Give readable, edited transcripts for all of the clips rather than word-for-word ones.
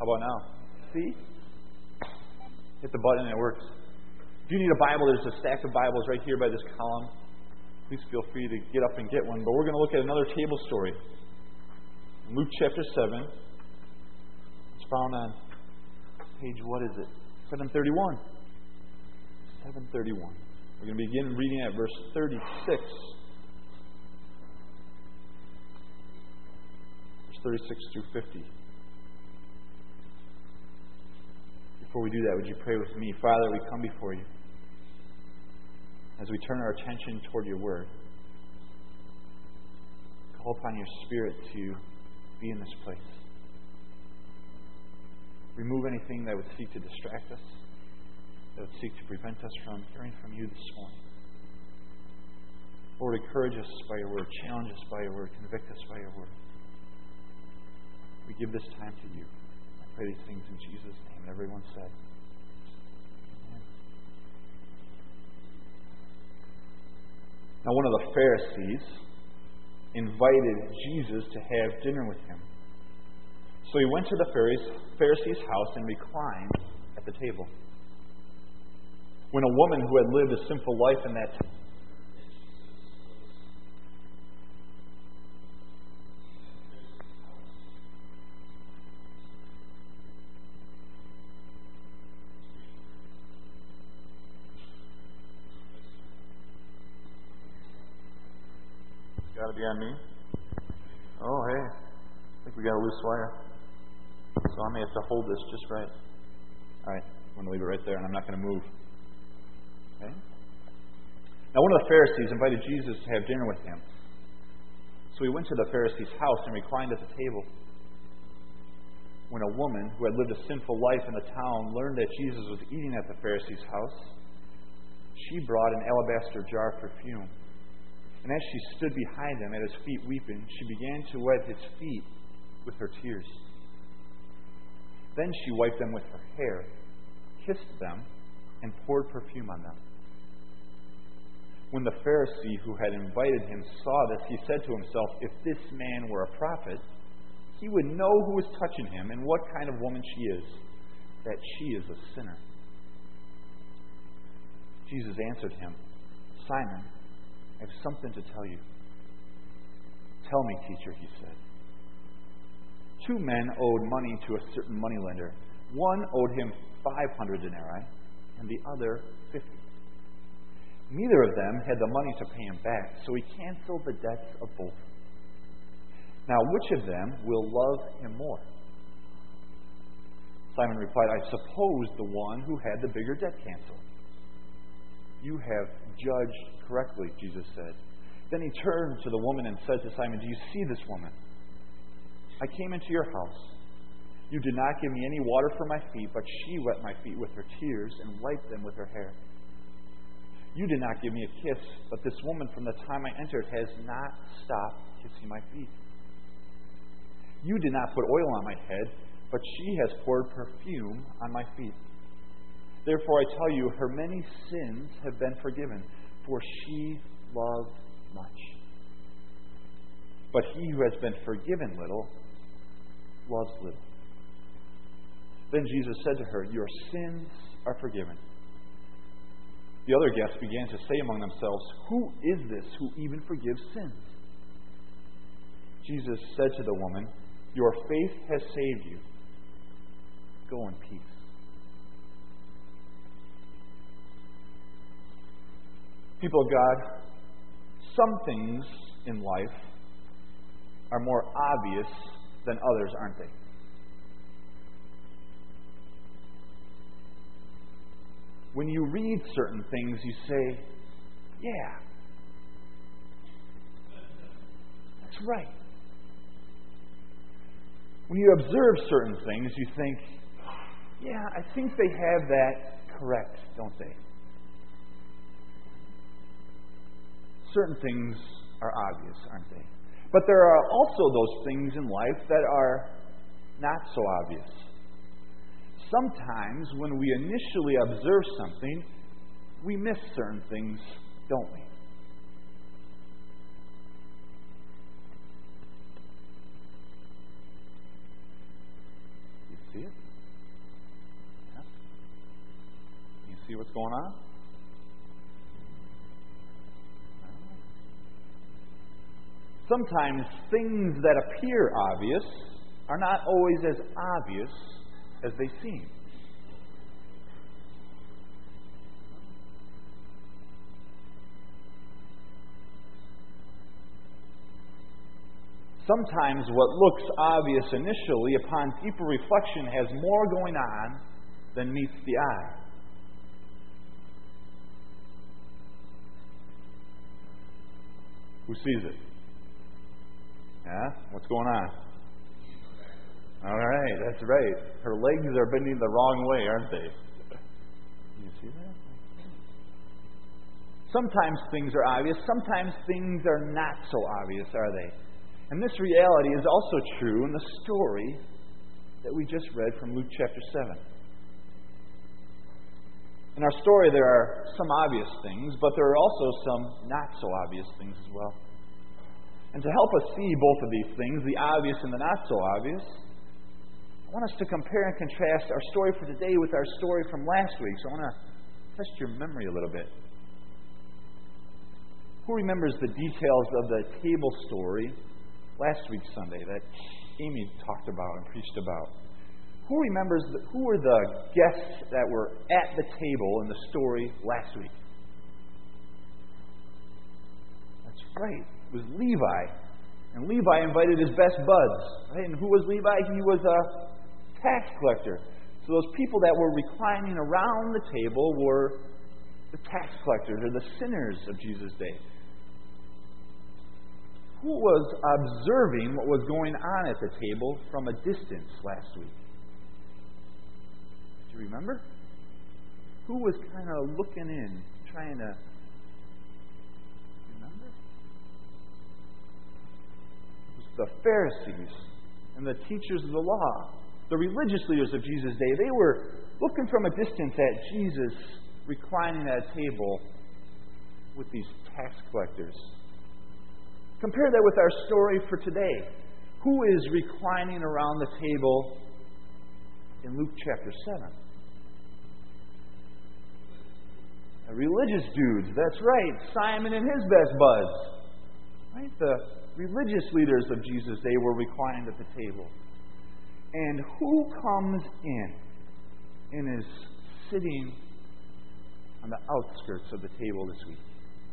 How about now? See? Hit the button and it works. If you need a Bible, there's a stack of Bibles right here by this column. Please feel free to get up and get one. But we're going to look at another table story. Luke chapter 7. It's found on page, what is it? 731. 731. We're going to begin reading at verse 36. Verse 36 through 50. Before we do that, would you pray with me? Father, we come before you as we turn our attention toward your word. Call upon your Spirit to be in this place. Remove anything that would seek to distract us, that would seek to prevent us from hearing from you this morning. Lord, encourage us by your word, challenge us by your word, convict us by your word. We give this time to you. I pray these things in Jesus' name. And everyone said, amen. Now, one of the Pharisees invited Jesus to have dinner with him. So he went to the Pharisee's house and reclined at the table. When a woman who had lived a sinful life in that time, got to be on me? Oh, hey. I think we got a loose wire. So I may have to hold this just right. All right. I'm going to leave it right there, and I'm not going to move. Okay? Now, one of the Pharisees invited Jesus to have dinner with him. So he went to the Pharisee's house and reclined at the table. When a woman who had lived a sinful life in the town learned that Jesus was eating at the Pharisee's house, she brought an alabaster jar of perfume. And as she stood behind him at his feet weeping, she began to wet his feet with her tears. Then she wiped them with her hair, kissed them, and poured perfume on them. When the Pharisee who had invited him saw this, he said to himself, if this man were a prophet, he would know who is touching him and what kind of woman she is, that she is a sinner. Jesus answered him, Simon, I have something to tell you. Tell me, teacher, he said. 2 men owed money to a certain moneylender. One owed him 500 denarii, and the other 50. Neither of them had the money to pay him back, so he canceled the debts of both. Now, which of them will love him more? Simon replied, I suppose the one who had the bigger debt canceled. You have judged correctly, Jesus said. Then he turned to the woman and said to Simon, do you see this woman? I came into your house. You did not give me any water for my feet, but she wet my feet with her tears and wiped them with her hair. You did not give me a kiss, but this woman from the time I entered has not stopped kissing my feet. You did not put oil on my head, but she has poured perfume on my feet. Therefore I tell you, her many sins have been forgiven, for she loved much. But he who has been forgiven little, loves little. Then Jesus said to her, your sins are forgiven. The other guests began to say among themselves, who is this who even forgives sins? Jesus said to the woman, your faith has saved you. Go in peace. People of God, some things in life are more obvious than others, aren't they? When you read certain things, you say, yeah, that's right. When you observe certain things, you think, yeah, I think they have that correct, don't they? Certain things are obvious, aren't they? But there are also those things in life that are not so obvious. Sometimes when we initially observe something, we miss certain things, don't we? see it? Yeah. You see what's going on? Sometimes things that appear obvious are not always as obvious as they seem. Sometimes what looks obvious initially, upon deeper reflection, has more going on than meets the eye. Who sees it? Yeah? What's going on? All right, that's right. Her legs are bending the wrong way, aren't they? You see that? Sometimes things are obvious. Sometimes things are not so obvious, are they? And this reality is also true in the story that we just read from Luke chapter 7. In our story, there are some obvious things, but there are also some not so obvious things as well. And to help us see both of these things, the obvious and the not so obvious, I want us to compare and contrast our story for today with our story from last week. So I want to test your memory a little bit. Who remembers the details of the table story last week Sunday that Amy talked about and preached about? Who remembers who were the guests that were at the table in the story last week? That's right. It was Levi. And Levi invited his best buds. Right? And who was Levi? He was a tax collector. So those people that were reclining around the table were the tax collectors or the sinners of Jesus' day. Who was observing what was going on at the table from a distance last week? Do you remember? Who was kind of looking in, trying to... Remember? It was the Pharisees and the teachers of the law, the religious leaders of Jesus' day. They were looking from a distance at Jesus reclining at a table with these tax collectors. Compare that with our story for today. Who is reclining around the table in Luke chapter 7? The religious dudes, that's right. Simon and his best buds. Right? The religious leaders of Jesus' day were reclined at the table. And who comes in and is sitting on the outskirts of the table this week?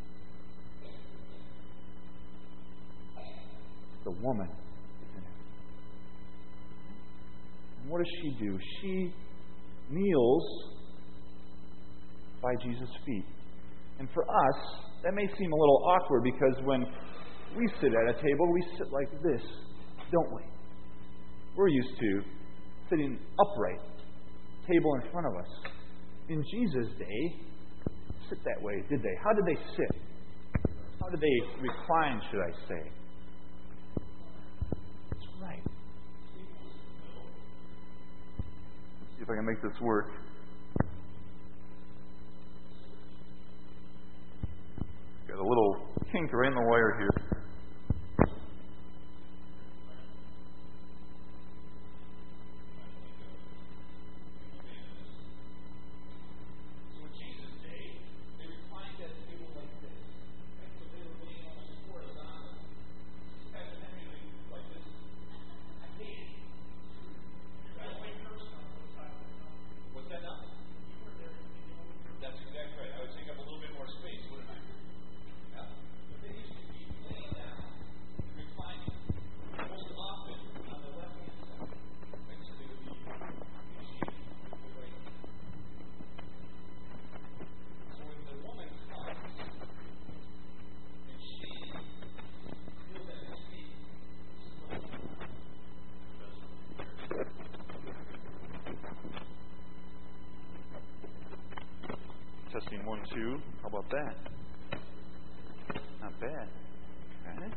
The woman, isn't it? And what does she do? She kneels by Jesus' feet. And for us, that may seem a little awkward because when we sit at a table, we sit like this, don't we? We're used to sitting upright, table in front of us. In Jesus' day, sit that way, did they? How did they sit? How did they recline, should I say? Right. Let's see if I can make this work. Got a little kink right in the wire here. Testing 1, 2. How about that? Not bad. Okay.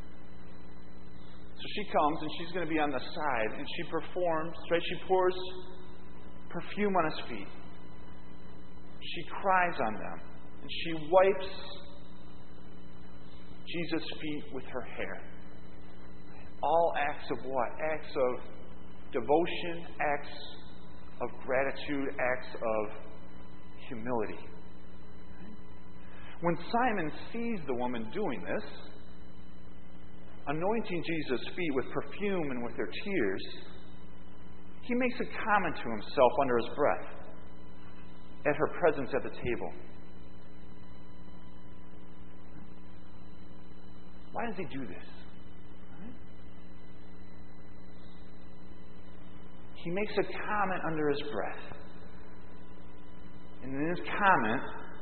So she comes and she's going to be on the side and she performs, right? She pours perfume on his feet. She cries on them. And she wipes Jesus' feet with her hair. All acts of what? Acts of devotion, acts of gratitude, acts of humility. When Simon sees the woman doing this, anointing Jesus' feet with perfume and with her tears, he makes a comment to himself under his breath at her presence at the table. Why does he do this? He makes a comment under his breath. And in his comment,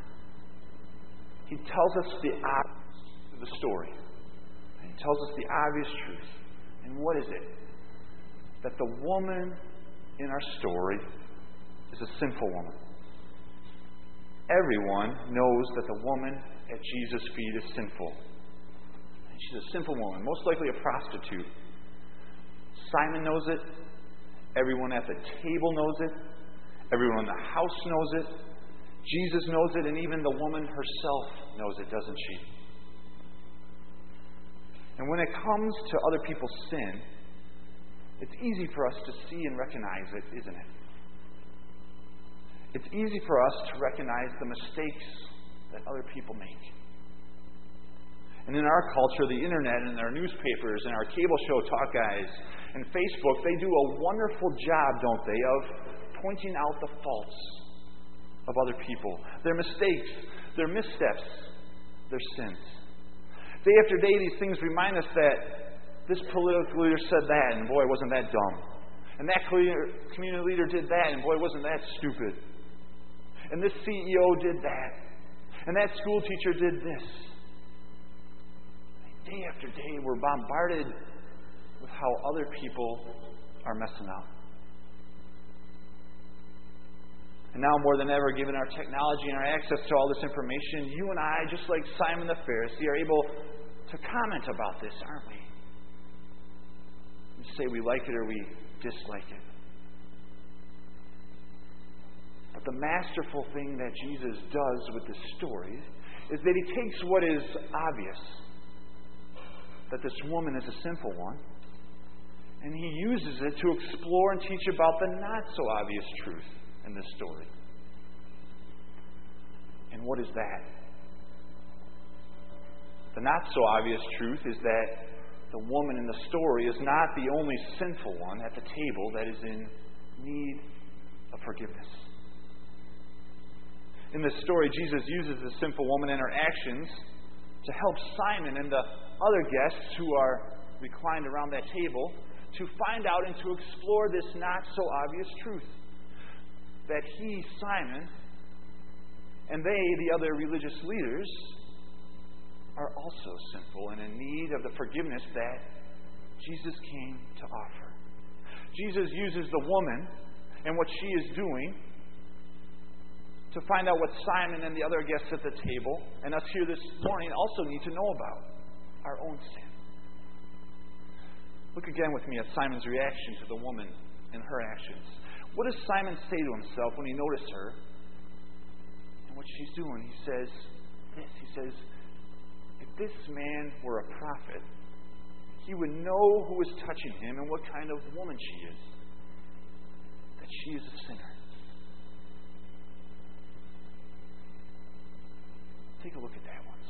he tells us the obvious of the story. He tells us the obvious truth. And what is it? That the woman in our story is a sinful woman. Everyone knows that the woman at Jesus' feet is sinful. And she's a sinful woman, most likely a prostitute. Simon knows it. Everyone at the table knows it. Everyone in the house knows it. Jesus knows it, and even the woman herself knows it, doesn't she? And when it comes to other people's sin, it's easy for us to see and recognize it, isn't it? It's easy for us to recognize the mistakes that other people make. And in our culture, the internet and our newspapers and our cable show talk guys and Facebook, they do a wonderful job, don't they, of pointing out the faults of other people, their mistakes, their missteps, their sins. Day after day, these things remind us that this political leader said that, and boy, wasn't that dumb. And that community leader did that, and boy, wasn't that stupid. And this CEO did that. And that school teacher did this. Day after day, we're bombarded with how other people are messing up. And now more than ever, given our technology and our access to all this information, you and I, just like Simon the Pharisee, are able to comment about this, aren't we? And say we like it or we dislike it. But the masterful thing that Jesus does with this story is that he takes what is obvious, that this woman is a sinful one, and he uses it to explore and teach about the not-so-obvious truth in this story. And what is that? The not-so-obvious truth is that the woman in the story is not the only sinful one at the table that is in need of forgiveness. In this story, Jesus uses the sinful woman and her actions to help Simon and the other guests who are reclined around that table to find out and to explore this not-so-obvious truth. That he, Simon, and they, the other religious leaders, are also sinful and in need of the forgiveness that Jesus came to offer. Jesus uses the woman and what she is doing to find out what Simon and the other guests at the table and us here this morning also need to know about our own sin. Look again with me at Simon's reaction to the woman and her actions. What does Simon say to himself when he notices her and what she's doing? He says this. He says, if this man were a prophet, he would know who is touching him and what kind of woman she is. That she is a sinner. Take a look at that once.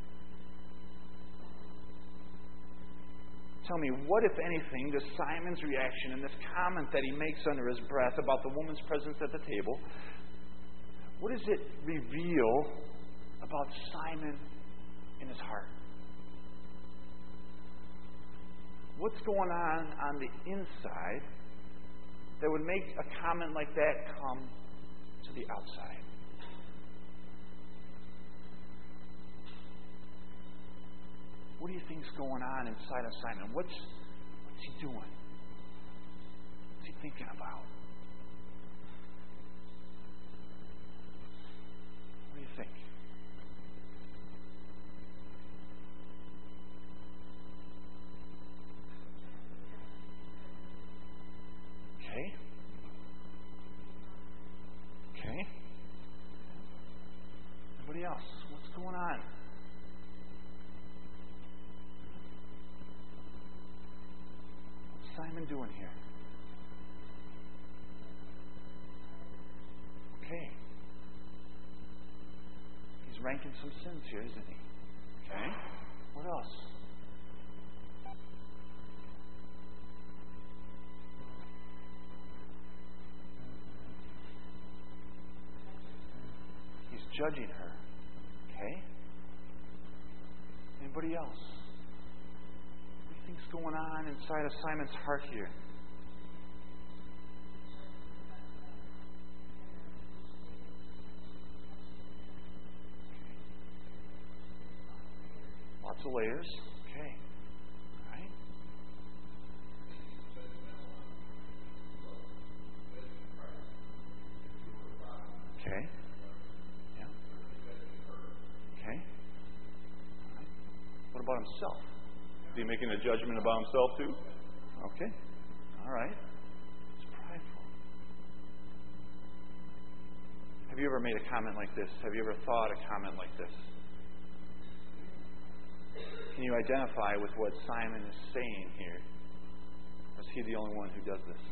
Tell me, what, if anything, does Simon's reaction and this comment that he makes under his breath about the woman's presence at the table, what does it reveal about Simon in his heart? What's going on the inside that would make a comment like that come to the outside? What do you think's going on inside of Simon? What's he doing? What's he thinking about? What do you think? Okay. Everybody else, what's going on? What's Simon doing here? ranking some sins here, isn't he? Okay. What else? He's judging her. Okay. Anybody else? What do you think's going on inside of Simon's heart here? Lots of layers. Okay. All right. Okay. Yeah. Okay. All right. What about himself? Is he making a judgment about himself too? Okay. All right. It's prideful. Have you ever made a comment like this? Have you ever thought a comment like this? Can you identify with what Simon is saying here? Or is he the only one who does this?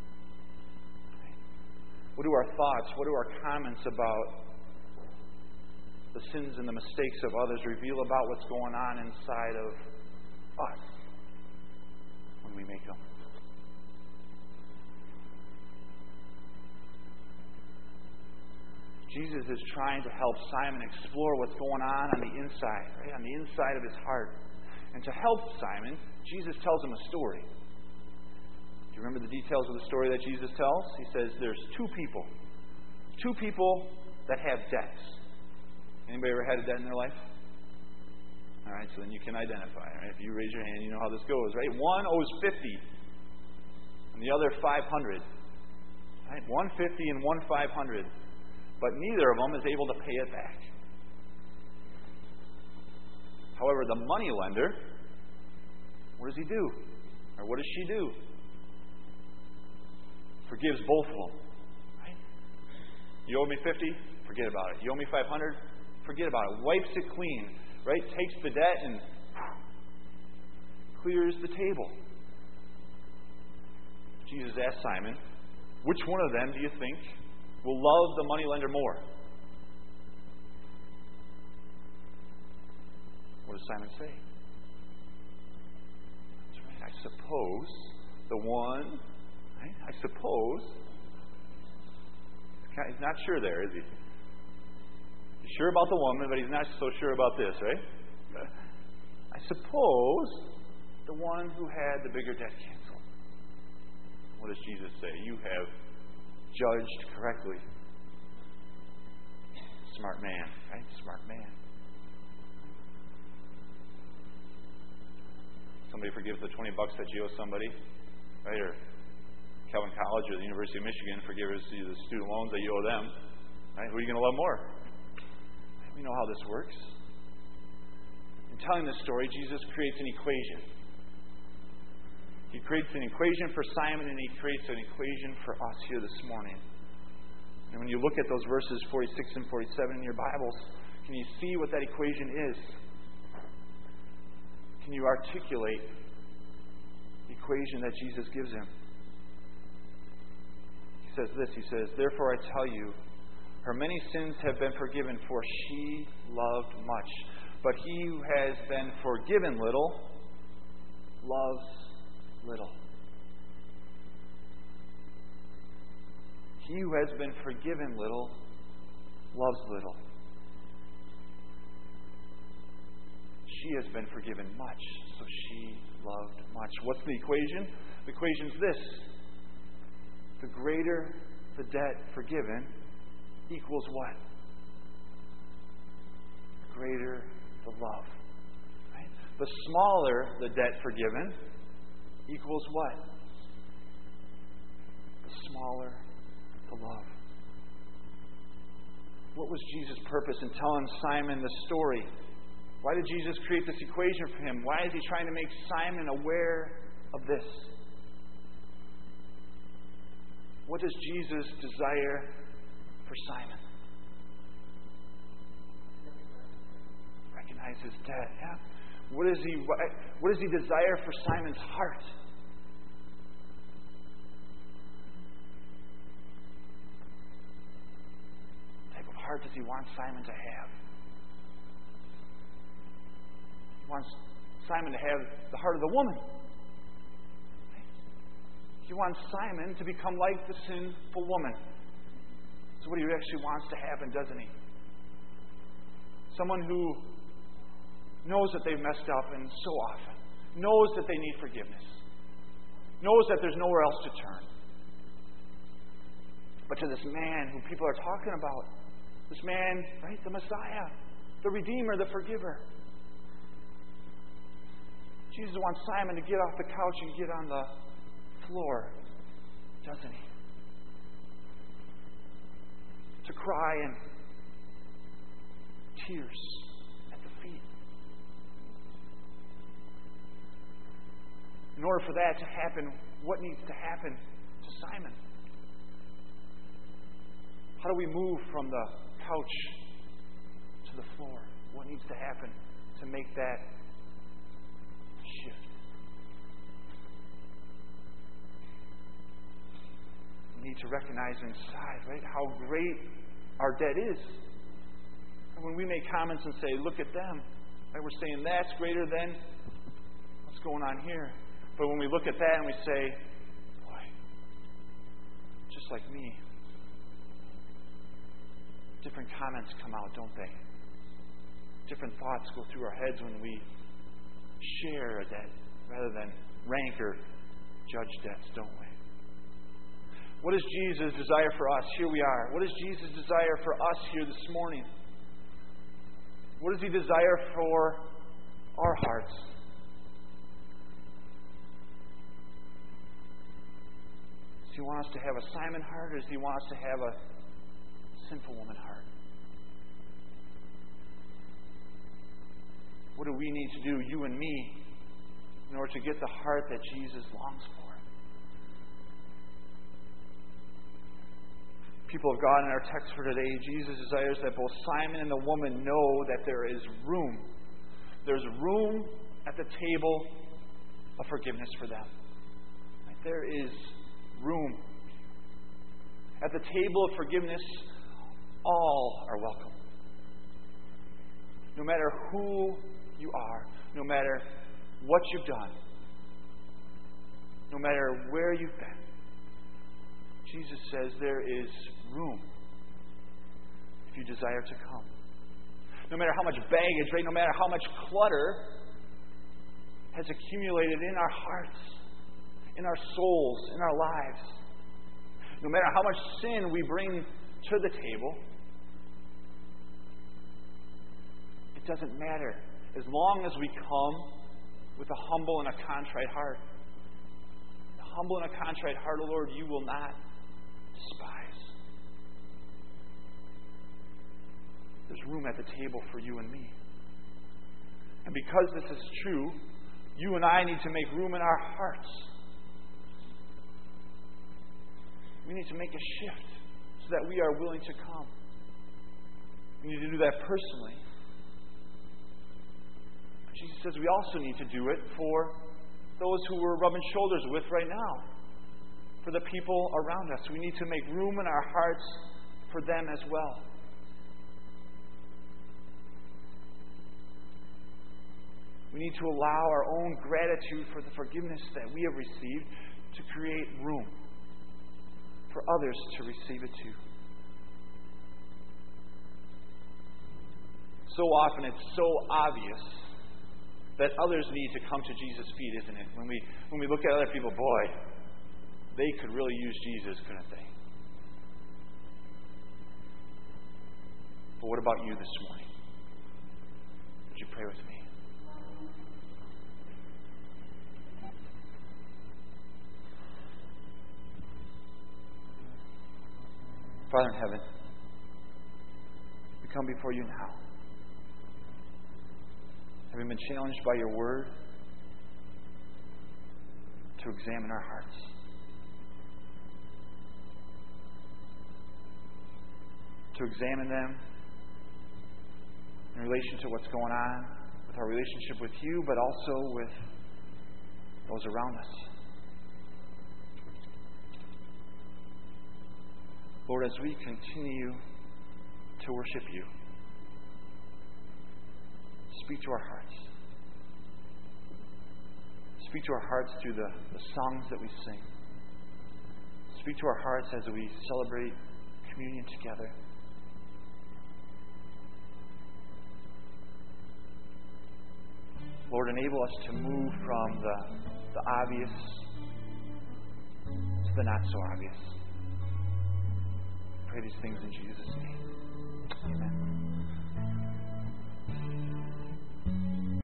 What do our thoughts, what do our comments about the sins and the mistakes of others reveal about what's going on inside of us when we make them? Jesus is trying to help Simon explore what's going on the inside, right? On the inside of his heart. And to help Simon, Jesus tells him a story. Do you remember the details of the story that Jesus tells? He says there's two people that have debts. Anybody ever had a debt in their life? All right, so then you can identify. Right? If you raise your hand, you know how this goes, right? One owes 50, and the other 500. Right? One 50 and one 500. But neither of them is able to pay it back. However, the money lender, what does he do? Or what does she do? Forgives both of them. Right? You owe me 50? Forget about it. You owe me 500? Forget about it. Wipes it clean. Right? Takes the debt and clears the table. Jesus asked Simon, which one of them do you think will love the moneylender more? What does Simon say? That's right. I suppose the one, right? I suppose. He's not sure there, is he? He's sure about the woman, but he's not so sure about this, right? I suppose the one who had the bigger debt canceled. What does Jesus say? You have judged correctly. Smart man, right? Smart man. Somebody forgives the $20 that you owe somebody, right? Or Calvin College or the University of Michigan forgives you the student loans that you owe them, right? Who are you going to love more? We know how this works. In telling this story, Jesus creates an equation. He creates an equation for Simon, and he creates an equation for us here this morning. And when you look at those verses 46 and 47 in your Bibles, can you see what that equation is? Can you articulate the equation that Jesus gives him? He says this, he says, therefore I tell you, her many sins have been forgiven, for she loved much. But he who has been forgiven little, loves little. He who has been forgiven little, loves little. She has been forgiven much, so she loved much. What's the equation? The equation's this. The greater the debt forgiven equals what? The greater the love. Right? The smaller the debt forgiven equals what? The smaller the love. What was Jesus' purpose in telling Simon the story? Why did Jesus create this equation for him? Why is he trying to make Simon aware of this? What does Jesus desire for Simon? Recognize his debt. Yeah. What does he desire for Simon's heart? What type of heart does he want Simon to have? wants Simon to have the heart of the woman. He wants Simon to become like the sinful woman. That's what he actually wants to happen, doesn't he? Someone who knows that they've messed up and so often, knows that they need forgiveness, knows that there's nowhere else to turn. But to this man who people are talking about, this man, right, the Messiah, the Redeemer, the Forgiver, Jesus wants Simon to get off the couch and get on the floor, doesn't he? To cry in tears at the feet. In order for that to happen, what needs to happen to Simon? How do we move from the couch to the floor? What needs to happen to make that shift? We need to recognize inside, right, how great our debt is. And when we make comments and say, look at them, right, we're saying that's greater than what's going on here. But when we look at that and we say, boy, just like me, different comments come out, don't they? Different thoughts go through our heads when we share a debt rather than rank or judge debts, don't we? What is Jesus' desire for us? Here we are. What is Jesus' desire for us here this morning? What does He desire for our hearts? Does He want us to have a Simon heart, or does He want us to have a sinful woman heart? What do we need to do, you and me, in order to get the heart that Jesus longs for? People of God, in our text for today, Jesus desires that both Simon and the woman know that there is room. There's room at the table of forgiveness for them. There is room. At the table of forgiveness, all are welcome. No matter who you are, no matter what you've done, no matter where you've been, Jesus says there is room if you desire to come. No matter how much baggage, right? No matter how much clutter has accumulated in our hearts, in our souls, in our lives, no matter how much sin we bring to the table, it doesn't matter as long as we come with a humble and a contrite heart. A humble and a contrite heart, O Lord, you will not despise. There's room at the table for you and me. And because this is true, you and I need to make room in our hearts. We need to make a shift so that we are willing to come. We need to do that personally. Jesus says we also need to do it for those who we're rubbing shoulders with right now, for the people around us. We need to make room in our hearts for them as well. We need to allow our own gratitude for the forgiveness that we have received to create room for others to receive it too. So often it's so obvious that others need to come to Jesus' feet, isn't it? When we look at other people, boy, they could really use Jesus, couldn't they? But what about you this morning? Would you pray with me? Father in heaven, we come before you now, having been challenged by your word to examine our hearts. To examine them in relation to what's going on with our relationship with you, but also with those around us. Lord, as we continue to worship you, speak to our hearts. Speak to our hearts through the songs that we sing. Speak to our hearts as we celebrate communion together. Lord, enable us to move from the obvious to the not so obvious. I pray these things in Jesus' name. Amen.